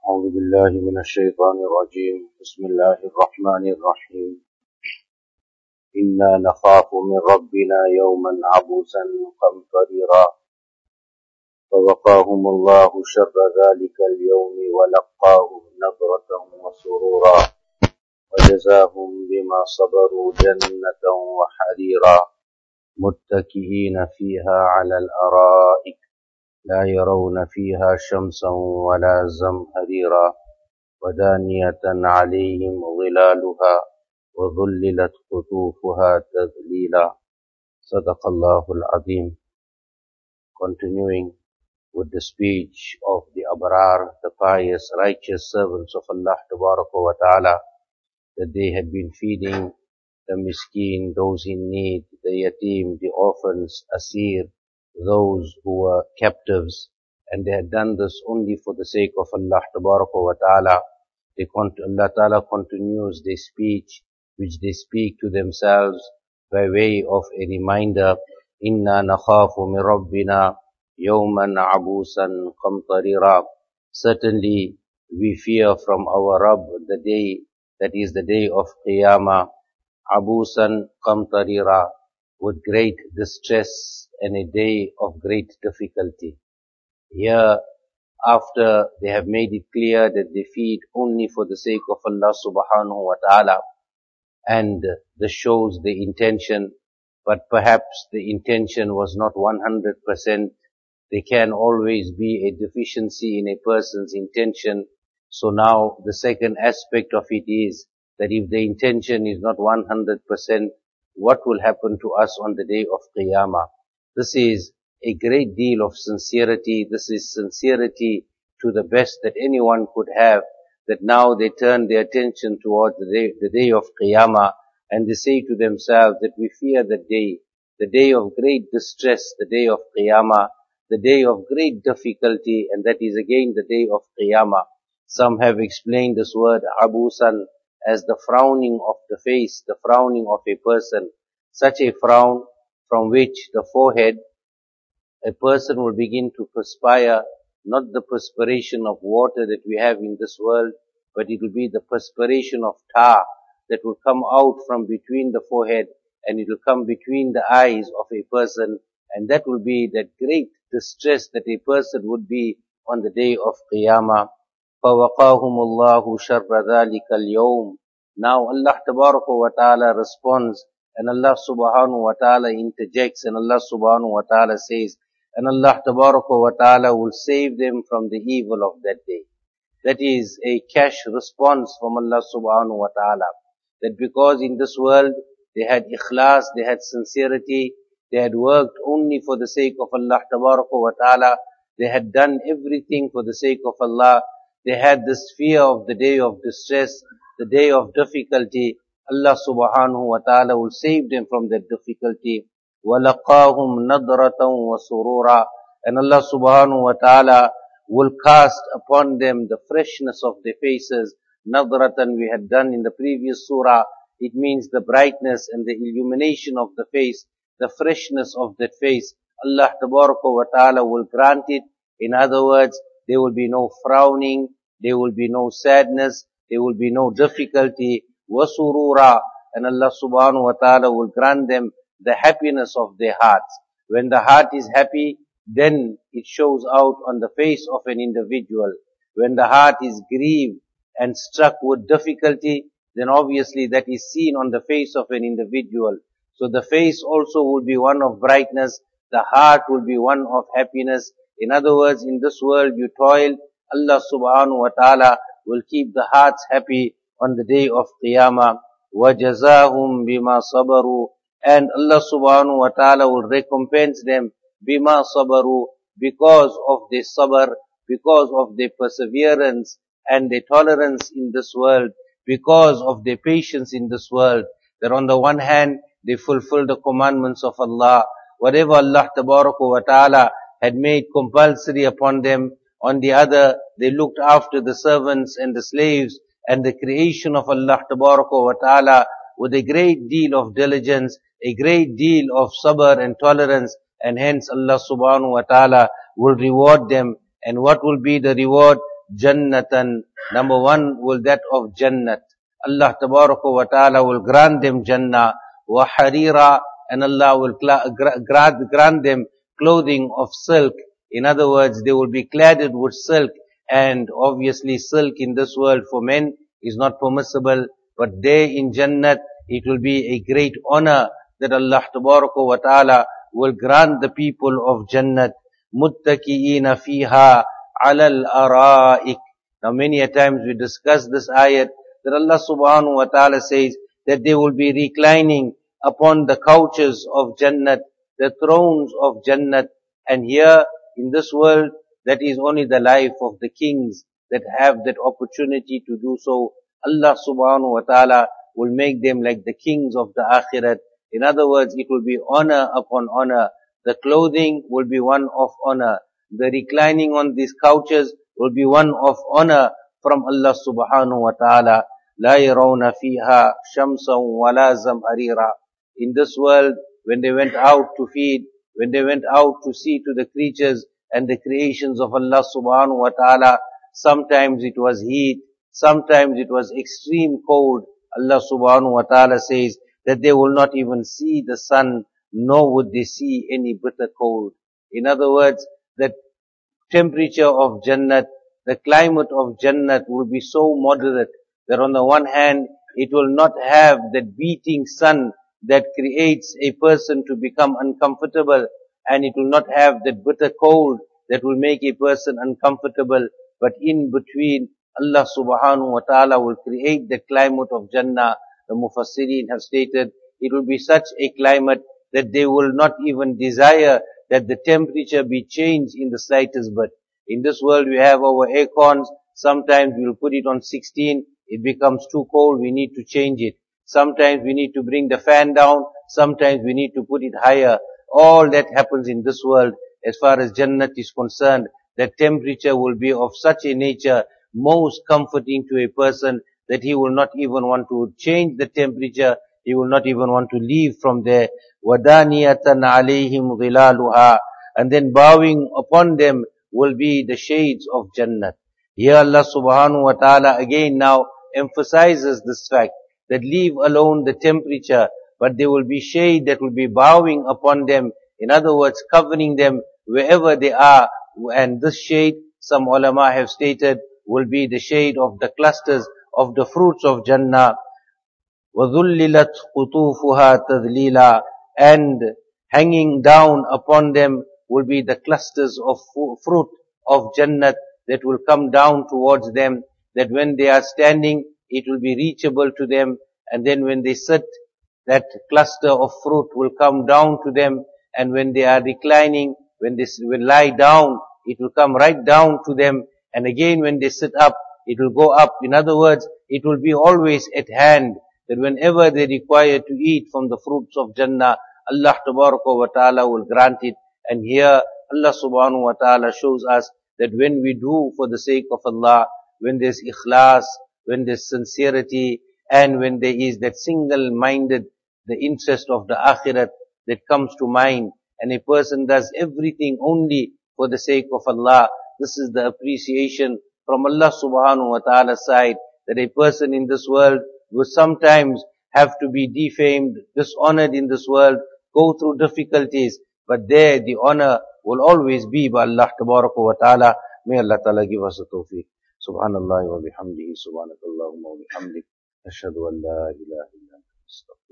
أعوذ بالله من الشيطان الرجيم بسم الله الرحمن الرحيم إنا نخاف من ربنا يوما عبوسا قمطريرا فوقاهم الله شر ذلك اليوم ولقاهم نضرة وسرورا وجزاهم بما صبروا جنة وحريرا متكئين فيها على الأرائك لا يرون فيها شمسا ولا زمهريرا ودانية عليهم ظلالها وظللت قطوفها تذليلا صدق الله العظيم. Continuing with the speech of the Abrar, the pious, righteous servants of Allah wa ta'ala, that they had been feeding the miskeen, those in need, the yatim, the orphans, asir, those who were captives, and they had done this only for the sake of Allah wa ta'ala. Allah ta'ala continues their speech, which they speak to themselves by way of a reminder, Inna nakhafu min rabbina yawman abusan qamtarira. Certainly we fear from our Rabb the day that is the day of Qiyamah, abusan qamtarira, with great distress and a day of great difficulty. Here, after they have made it clear that they feed only for the sake of Allah subhanahu wa ta'ala, and this shows the intention, but perhaps the intention was not 100%. There can always be a deficiency in a person's intention. So now the second aspect of it is that if the intention is not 100%, what will happen to us on the day of Qiyamah? This is a great deal of sincerity. This is sincerity to the best that anyone could have, that now they turn their attention towards the day of Qiyamah, and they say to themselves that we fear the day of great distress, the day of Qiyamah, the day of great difficulty, and that is again the day of Qiyamah. Some have explained this word abusan as the frowning of the face, the frowning of a person. Such a frown from which the forehead, a person will begin to perspire, not the perspiration of water that we have in this world, but it will be the perspiration of tar that will come out from between the forehead, and it will come between the eyes of a person, and that will be that great distress that a person would be on the day of Qiyamah. فَوَقَاهُمُ اللَّهُ شَرَّ ذَلِكَ الْيَوْمِ. Now Allah Tabaraka wa Ta'ala responds, and Allah Subhanahu wa Ta'ala interjects, and Allah Subhanahu wa Ta'ala says, and Allah Tabaraka wa Ta'ala will save them from the evil of that day. That is a cash response from Allah Subhanahu wa Ta'ala. That because in this world they had ikhlas, they had sincerity, they had worked only for the sake of Allah Tabaraka wa Ta'ala, they had done everything for the sake of Allah, they had this fear of the day of distress, the day of difficulty. Allah Subhanahu wa Ta'ala will save them from that difficulty. وَلَقَاهُمْ نَضْرَةً وَسُرُورًا. And Allah Subhanahu wa Ta'ala will cast upon them the freshness of their faces. Nadratan we had done in the previous surah. It means the brightness and the illumination of the face, the freshness of that face. Allah Tabaraka wa Ta'ala will grant it. In other words, there will be no frowning, there will be no sadness, there will be no difficulty. وَسُرُورًا. And Allah Subhanahu wa Ta'ala will grant them the happiness of their hearts. When the heart is happy, then it shows out on the face of an individual. When the heart is grieved and struck with difficulty, then obviously that is seen on the face of an individual. So the face also will be one of brightness, the heart will be one of happiness. In other words, in this world you toil, Allah Subhanahu wa Ta'ala will keep the hearts happy on the day of Qiyamah. وَجَزَاهُمْ بِمَا صَبَرُوا. And Allah Subhanahu wa Ta'ala will recompense them bima sabaru, because of their sabr, because of their perseverance and their tolerance in this world, because of their patience in this world. That on the one hand, they fulfill the commandments of Allah, whatever Allah Tabaraka wa Ta'ala had made compulsory upon them. On the other, they looked after the servants and the slaves and the creation of Allah Tabaraka wa Ta'ala with a great deal of diligence, a great deal of sabr and tolerance, and hence Allah Subhanahu wa Ta'ala will reward them. And what will be the reward? Jannatan. Number one will that of Jannat. Allah Tabaraka wa Ta'ala will grant them Jannah. Wa Harira, and Allah will grant them clothing of silk. In other words, they will be cladded with silk. And obviously silk in this world for men is not permissible. But there in Jannat, it will be a great honor that Allah Tabaraka wa Ta'ala will grant the people of Jannat. Muttaki'ina fiha alal ara'ik. Now many a times we discuss this ayat that Allah subhanahu wa ta'ala says that they will be reclining upon the couches of Jannat, the thrones of Jannat. And here in this world, that is only the life of the kings that have that opportunity to do so. Allah subhanahu wa ta'ala will make them like the kings of the akhirat. In other words, it will be honor upon honor. The clothing will be one of honor. The reclining on these couches will be one of honor from Allah subhanahu wa ta'ala. La yarawna fiha shamsan wala zamharira. In this world, when they went out to feed, when they went out to see to the creatures and the creations of Allah subhanahu wa ta'ala, sometimes it was heat, sometimes it was extreme cold. Allah subhanahu wa ta'ala says that they will not even see the sun, nor would they see any bitter cold. In other words, the temperature of Jannat, the climate of Jannat will be so moderate that on the one hand, it will not have that beating sun that creates a person to become uncomfortable, and it will not have that bitter cold that will make a person uncomfortable. But in between, Allah subhanahu wa ta'ala will create the climate of Jannah. The Mufassirin have stated, it will be such a climate that they will not even desire that the temperature be changed in the slightest bit. In this world we have our air cons. Sometimes we will put it on 16. It becomes too cold. We need to change it. Sometimes we need to bring the fan down. Sometimes we need to put it higher. All that happens in this world. As far as Jannat is concerned, the temperature will be of such a nature, most comforting to a person, that he will not even want to change the temperature. He will not even want to leave from there. وَدَانِيَةً عَلَيْهِمْ ظِلَالُهَا. And then bowing upon them will be the shades of Jannat. Here Allah subhanahu wa ta'ala again now emphasizes this fact that leave alone the temperature, but there will be shade that will be bowing upon them. In other words, covering them wherever they are. And this shade, some ulama have stated, will be the shade of the clusters of the fruits of Jannah. وَذُلِّلَتْ قُطُوفُهَا تَذْلِيلًا. And hanging down upon them will be the clusters of fruit of Jannat that will come down towards them, that when they are standing, it will be reachable to them. And then when they sit, that cluster of fruit will come down to them. And when they are reclining, when they will lie down, it will come right down to them. And again when they sit up, it will go up. In other words, it will be always at hand, that whenever they require to eat from the fruits of Jannah, Allah Tabaraka wa Ta'ala will grant it. And here Allah Subhanahu wa Ta'ala shows us that when we do for the sake of Allah, when there's ikhlas, when there's sincerity, and when there is that single-minded, the interest of the akhirat that comes to mind, and a person does everything only for the sake of Allah, this is the appreciation from Allah Subhanahu wa Ta'ala's side, that a person in this world will sometimes have to be defamed, dishonored in this world, go through difficulties, but there the honor will always be by Allah Tabaraka wa Ta'ala. May Allah Ta'ala give us a tawfiq. Subhanallah wa bihamdihi, subhanakallahumma wa bihamdik, ashhadu an la ilaha illa anta.